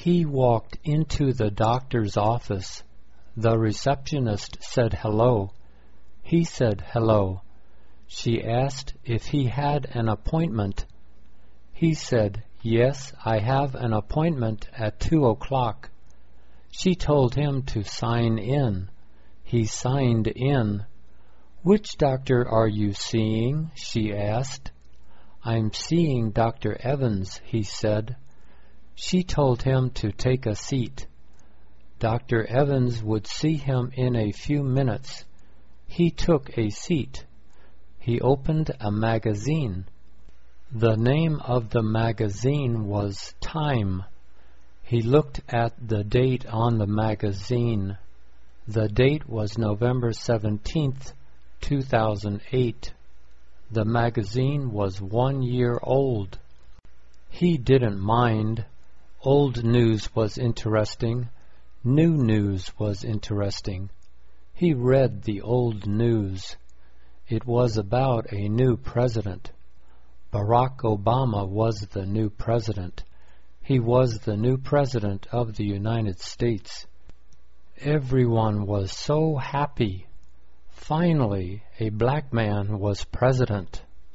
He walked into the doctor's office. The receptionist said hello. He said hello. She asked if he had an appointment. He said, "Yes, I have an appointment at 2:00. She told him to sign in. He signed in. "Which doctor are you seeing?" she asked. "I'm seeing Dr. Evans," he said. She told him to take a seat. Dr. Evans would see him in a few minutes. He took a seat. He opened a magazine. The name of the magazine was Time. He looked at the date on the magazine. The date was November 17th, 2008. The magazine was 1 year old. He didn't mind. Old news was interesting. New news was interesting. He read the old news. It was about a new president. Barack Obama was the new president. He was the new president of the United States. Everyone was so happy. Finally, a black man was president.